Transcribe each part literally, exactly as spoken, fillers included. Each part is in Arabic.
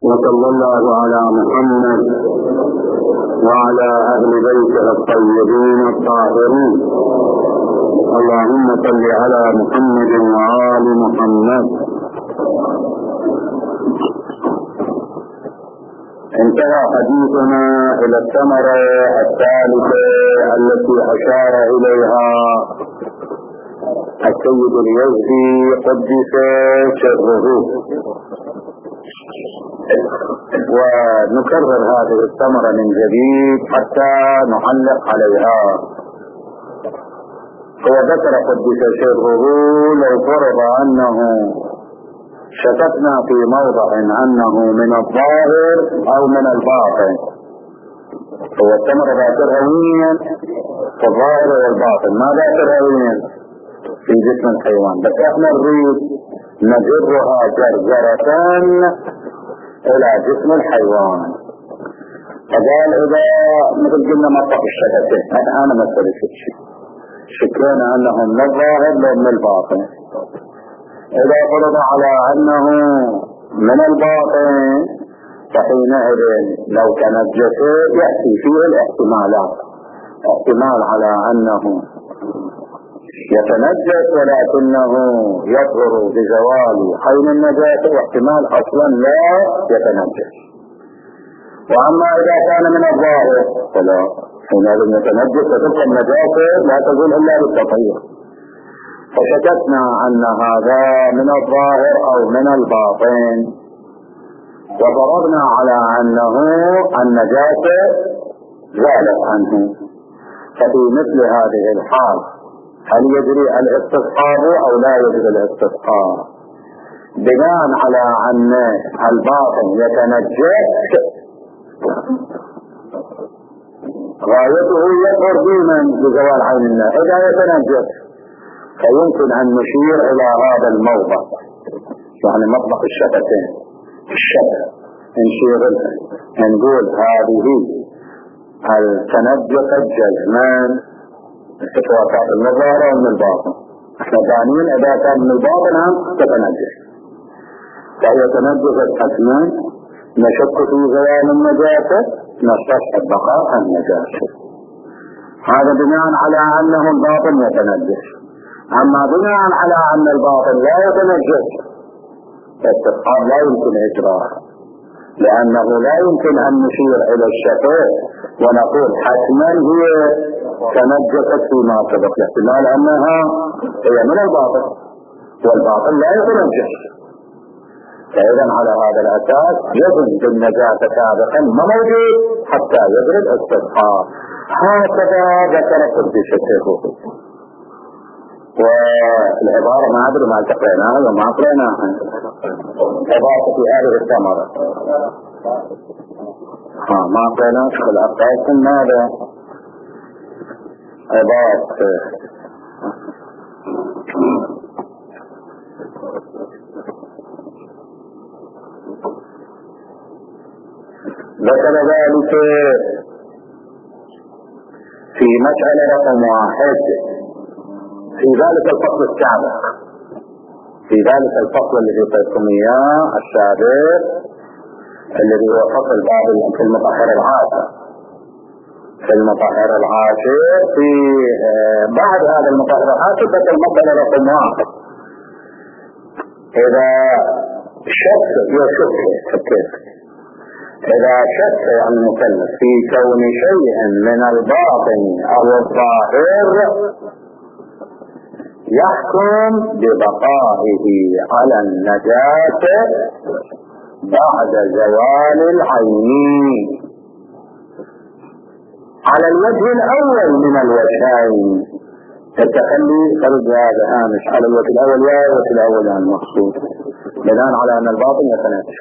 وصلى الله على محمد وعلى أهل بيته الطيبين الطاهرين. اللهم صل على محمد وآل محمد. انتهى حديثنا إلى الثمرة الثالثة التي أشار إليها السيد اليزدي قدس سره، ونكرر هذه الثمرة من جديد حتى نعلق عليها. هو ذكر قدس سره لو فرض أنه شككنا في موضع أنه من الظاهر أو من الباطن، هو الثمرة ذاكرها وين؟ في الظاهر والباطن، ما ذاكرها وين؟ في جسم الحيوان، بس احنا نريد نجرها جرجرة الى جسم الحيوان. فقال اذا مثل قلنا مطلق الشبكة، انا مثل شيء شكينا انه من الظاهر لو من الباطن، اذا فرض على انه من الباطن فحينئذ لو تنجس يأتي فيه الاحتمالات، احتمال على انه يتنجس ولكنه يظهر بزوال حين النجاسة، واحتمال اصلا لا يتنجس. واما اذا كان من الظاهر فلا، حينئذ يتنجس وتلك النجاسة لا تزول الا بالتطهير. فشككنا ان هذا من الظاهر او من الباطن، وفرضنا على انه النجاسة زالت عنه. ففي مثل هذه الحال هل يجري الاستصحاب او لا يجري الاستصحاب؟ بناء على ان الباطن يتنجس غايته يظهر ديما بزوال عين الله، اذا يتنجس فيمكن ان نشير الى هذا الموضع، يعني مطبق الشفتين الشفة، نشير نقول هذه التنجس الجزمان سواء كانت من الظاهر او من الباطن. احنا ثانيا اذا كان من الباطن هم تتنجس، فهي تنجست حتما نشك في زوال النجاسة، نستصحب بقاء النجاسة. هذا بناء على انه الباطن يتنجس. اما بناء على ان الباطن لا يتنجس الاستصحاب لا يمكن اجراءه، لانه لا يمكن ان نشير الى الشفاء ونقول حتما هي تنجست فيما سبق، احتمال انها هي من الباطن والباطن لا يتنجس. فاذا على هذا الاساس يجب بالنجاسة سابقا ما موجود حتى يجري الاستصحاب. هكذا ذكر قدس سره. والعبارة ما ادري ما تقريناها وما قريناها، عبارة في هذه الثمرة ها ما قريناها في الأقاس. ماذا عبارة ذكر ذلك في مسألة رقم واحد في ذلك الفصل السابق، في ذلك الفصل الذي قلتم اياه السابق الذي هو فصل باب في المطهر العاشر. في المطهر العاشر في بعد هذا المطهر العاشر بس المسألة رقم واحد، إذا شك يشك كيف إذا شك يعني المكلف في كون شيء من الباطن أو الظاهر يحكم ببقائه على النجاسة بعد زوال العين على الوجه الأول من الوجهين. التخلي خرج هذا هامش على الوجه الأول يا الوجه الأول عن المقصود، بناء على أن الباطن يتنجس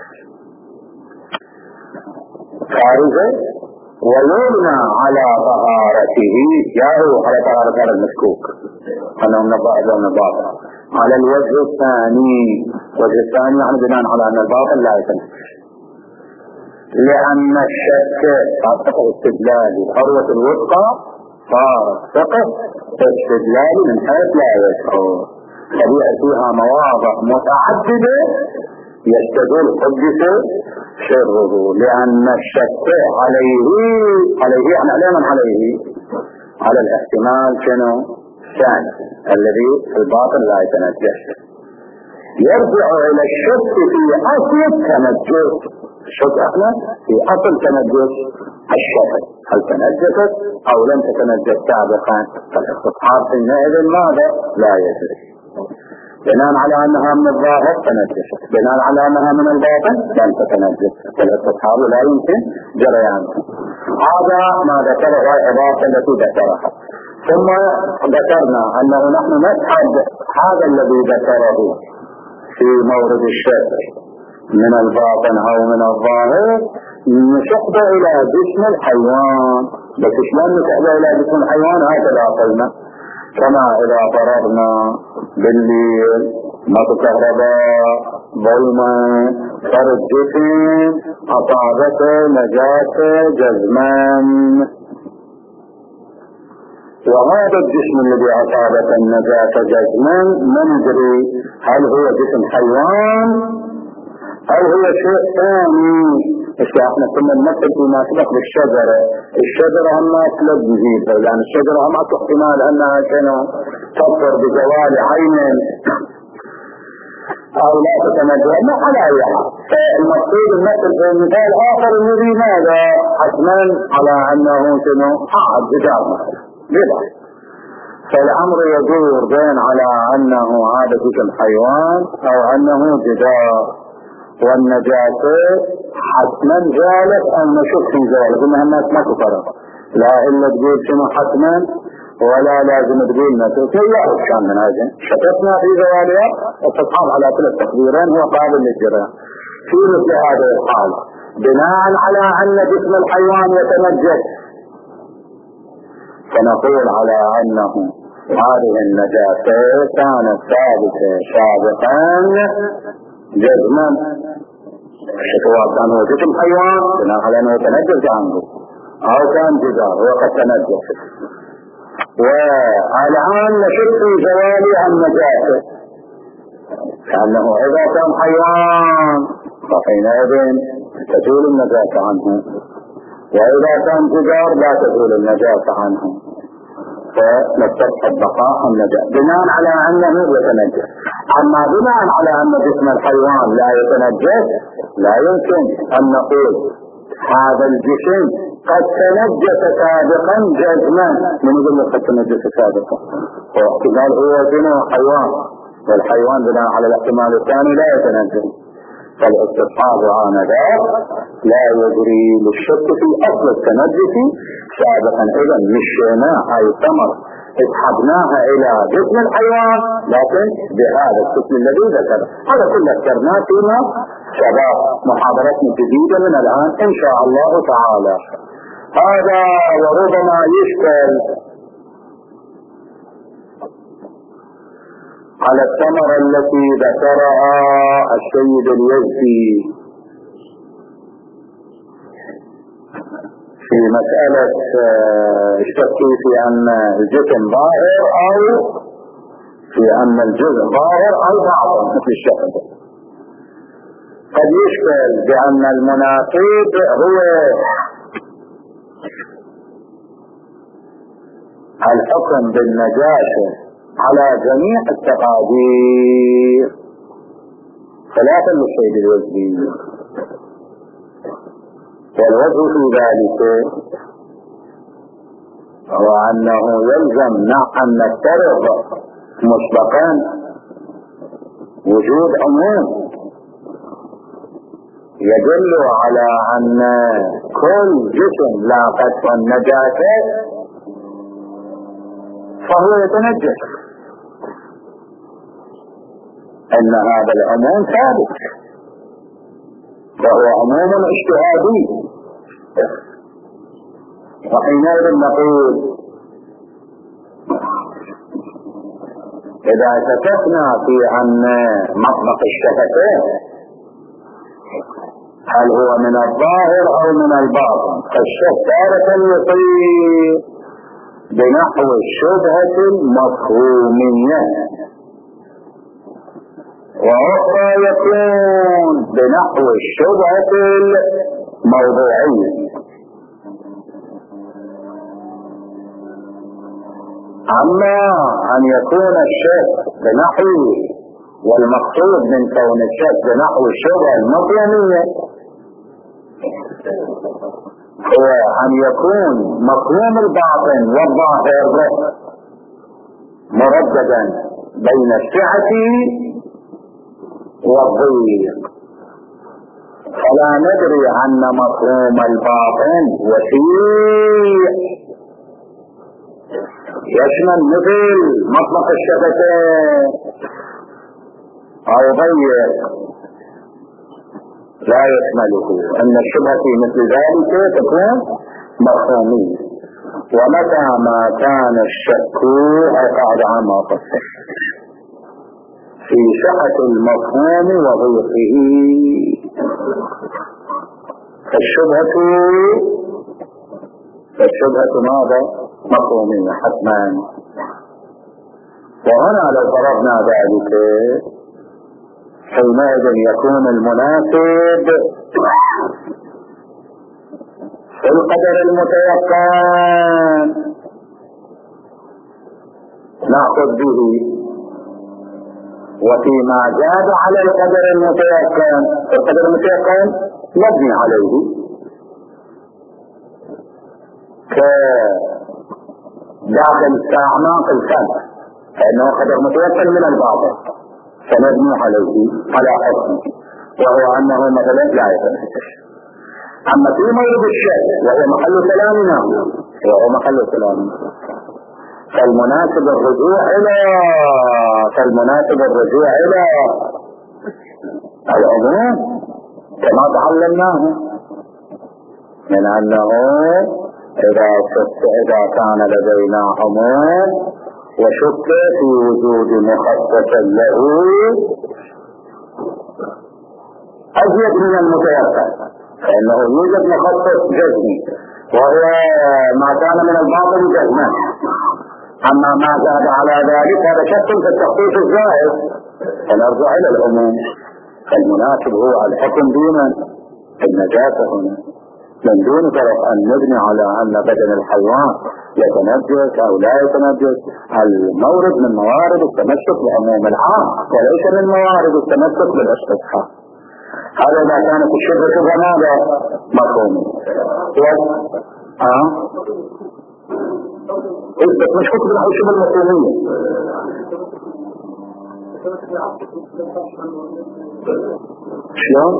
خارجه ويبنى على طهارته، جاءوا على طهارة هذا المشكوك أنه من الظاهر ومن الباطن. على الوجه الثاني، الوجه الثاني يعني بناء على أن الباطن لا يتنجس، لأن الشك صار استدلال الحروة الوثقى، صار فقه استدلال من حيث لا يشعر. طبيعة فيها مواضع متعددة يستدل قدس سره، لأن الشك عليه عليه يعني على من عليه؟ على الاحتمال شنو؟ الثاني الذي في الباطن لا يتنجس، يرجع إلى الشك في أصل التنجس. الشك احنا في أصل تنجس الشفة، هل تنجست أو لم تتنجس سابقا؟ فالاستطهار حينئذ ماذا؟ لا يدري، بناء على أنها من الظاهر تنجست، بناء على أنها من الباطن لم تتنجس، فالاستطهار لا يمكن جريانه. هذا ما ذكره الإضافة التي ذكرها. ثم ذكرنا أنه نحن نسحب هذا الذي ذكره في مورد الشك من الباطن أو من الظاهر، نسحبه إلى جسم الحيوان. بس شلون نسحبه إلى جسم الحيوان؟ هكذا قلنا، كما إذا فرضنا بالليل مطر كهرباء ظلمة صار الجسم أصابته نجاسة جزما، وهذا الجسم الذي أصابته النجاسة جزما ما ندري هل هو جسم حيوان أو هو شيء ثاني. احنا كنا نمثل فيما سبق بالشجرة، الشجرة هم ثلاث جزيرة، لأن الشجرة هم احتمال أنها كانوا تظهر بزوال عين أو لا تتنجس، ما على أي حال. فالمقصود نمثل في مثال آخر الذي ماذا؟ حتما على أنه كانوا أحد جدار مثلا بلا، فالأمر يدور بين على أنه هذا جسم حيوان أو أنه جدار، والنجاسة حتما زالت أو نشك في ذلك. إنها الناس ما تفرق، لا إلا تقول شنو حتما ولا لازم تقول نشك، يعرف كان من هذا شكتنا في ذوالها التصحاب على كل التقديرين هو قابل للجريان. في مثل هذا الحال بناء على أن جسم الحيوان يتنجس، فنقول على أنه هذه النجاسة كانت ثابتة سابقا جزما، سواء كان هو جسم حيوان بناء على أنه يتنجس عنه أو كان جدار وقد تنجس، والآن نشك في زوال النجاسة، كأنه إذا كان حيوان فحينئذ تزول النجاسة عنه، وإذا كان جدار لا تزول النجاسة عنه، فنستبقى بقاء النجاسة بناء على أنه يتنجس. أما بناء على أن جسم الحيوان لا يتنجس لا يمكن أن نقول هذا الجسم قد تنجس سابقا جزما. من يقول لك قد تنجس سابقا؟ واحتمال هو جنو حيوان، والحيوان بناء على الاحتمال الثاني لا يتنجس، فالاستطهار آنذاك لا يجري للشك في أصل التنجس سابقا. إذا مشينا هاي الثمرة اسحبناها إلى جسم الحيوان لكن بهذا الشكل الذي ذكر. هذا كله ذكرناه فيما سبق محاضرتنا الجديدة من الآن إن شاء الله تعالى. هذا وربما يشكل على الثمرة التي ذكرها السيد اليزدي في مسألة الشك في أن الجسم ظاهر أو في أن الجزء ظاهر أو باطن مثل الشك. قد يشكل بأن المناقض هو الحكم بالنجاسة على جميع التقادير خلافا للسيد اليزدي، والوجه في ذلك هو أنه يلزم أن نفترض مسبقا وجود عموم يدل على أن كل جسم لاقته النجاسة فهو يتنجس، أن هذا العموم ثابت وهو عموم اجتهادي. وحينئذ نقول إذا شككنا في أن مطلق الشفتين هل هو من الظاهر أو من الباطن، فالشك تارة يصير بنحو الشبهة المفهومية، وأخرى يكون بنحو الشبهة الموضوعية. أما أن يكون الشك بنحو، والمقصود من كون الشك بنحو الشبهة المفهومية هو أن يكون مفهوم الباطن والظاهر مرددا بين السعة والضيق، فلا ندري أن مفهوم الباطن وسيع يشمل مثل مطلق الشفتين أو ضيق لا يشمله، أن الشبهة في مثل ذلك تكون مفهومية. ومتى ما كان الشك أقعد عما قصر في صحة المفهوم وضيقه فالشبهة فالشبهة ماذا؟ مفهومية حتما. وهنا لو فرضنا ذلك حينئذ يكون المناسب في القدر المتيقن نأخذ به، وفيما زاد على القدر المتيقن القدر المتيقن نبني عليه كداخل أعماق الخلق، فإنه قدر متيقن من الباطل فنبني عليه على حكمه، وهو أنه مثلا لا يتنفس. أما في مورد الشك وهو محل كلامنا وهو محل كلامنا فالمناسب الرجوع إلى فالمناسب الرجوع إلى العموم كما تعلمناه من أنه إذا شك إذا كان لدينا عموم وشك في وجود مخصص له أزيد من المتيقن فإنه يوجد مخصص جزمي وهو ما كان من الباطل جزما. أما ما زاد على ذلك هذا شك في التخصيص الزائد فنرجع إلى العموم. فالمناسب هو الحكم دون النجاسة هنا من دون طرف أن نبني على أن بدن الحيوان يتنجس أو لا يتنجس. المورد من موارد التمسك بعموم العام وليس من موارد التمسك بالاستصحاب. هذا إذا كانت الشبهة شبهة ماذا؟ مفهومة. ها؟ بس مش كنت بنحو الشبهة المفهومية. شلون؟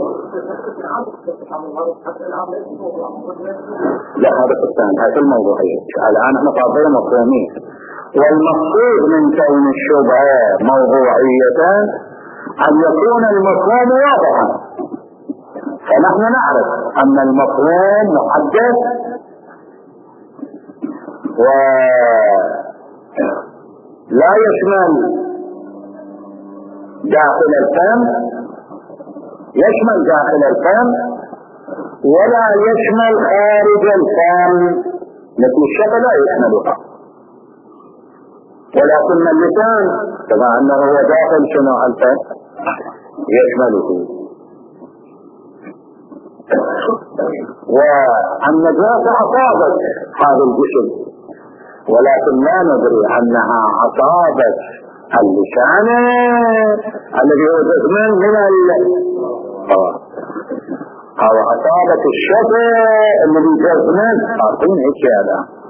لا هذا الثاني هذا الموضوعية. الآن احنا طابقين مفهومين، والمقصود من كون الشبهة موضوعية أن يكون المفهوم واضحا. فنحن نعرف أن المفهوم محدد ولا يشمل داخل الفم يشمل داخل الفم ولا يشمل خارج الفم مثل الشفة لا يشملها، ولكن اللسان كما أنه هو داخل شنو الفم يشمله. والنجاسة أصابت هذا الجسم ولكن لا ندري أنها أصابت اللسان الذي هو جسم من ال أو أصابت الشفة الذي جسم عارفين هيك هذا